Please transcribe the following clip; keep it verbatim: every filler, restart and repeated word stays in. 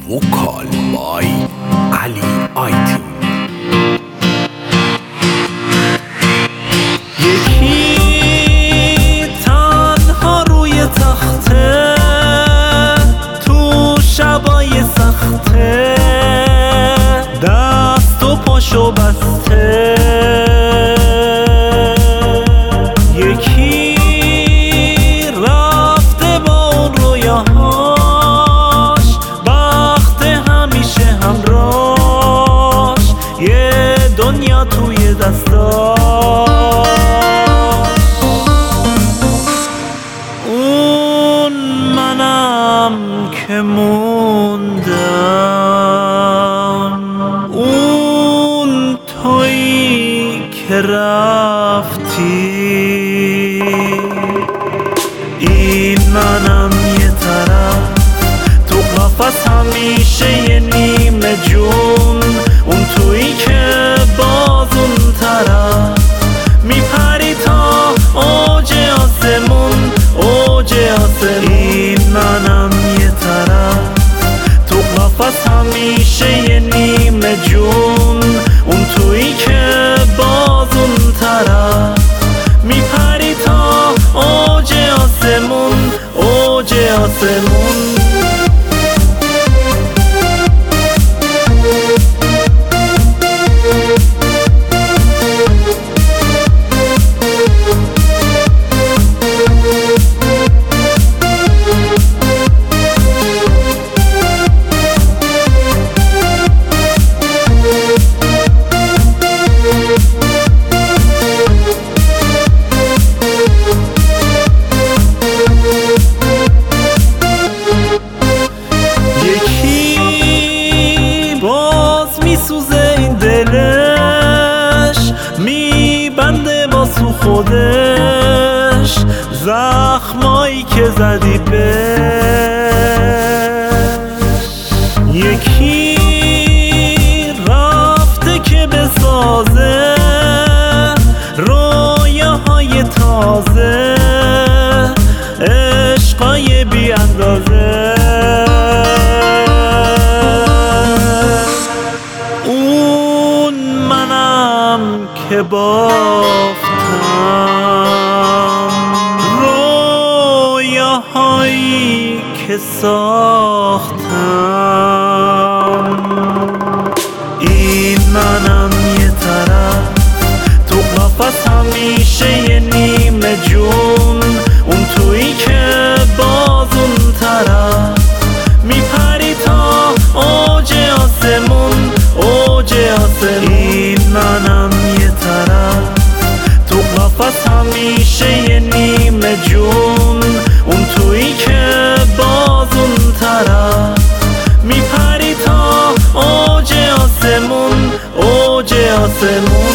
vocal by Ali آیتین. یکی تنها روی تخته تو شبای سخته دست و پاشو بسته، یکی رفته با اون رویاهاش بخت همیشه همراش، یه دنیا توی دستاش. اون منم که موندم، اون تویی که رفتی، این منم یه طرف تو قفس همیشه یه نیمه جون، اون تویی که باز اون طرف میپری تا اوج آسمون، اوج آسمون. این منم یه طرف تو قفس همیشه یه نیمه جون، اون تویی که باز اون طرف میپری تا اوج آسمون، اوج آسمون. میسوزه این دلش، میبنده با سو خودش زخمایی که زدی بهش. یکی رفته که بسازه رویاهای تازه، عشقای بی اندازه. که بافتم رویاهایی که ساختم، این منم یه طرف تو قفس همیشه یه نیمه جون، اون تویی که باز اون طرف میپری تا اوج آسمون، اوج آسمون. این منم یه طرف تو قفس همیشه یه نیمه جون، اون تویی که باز اون طرف میپری تا اوج آسمون، اوج آسمون.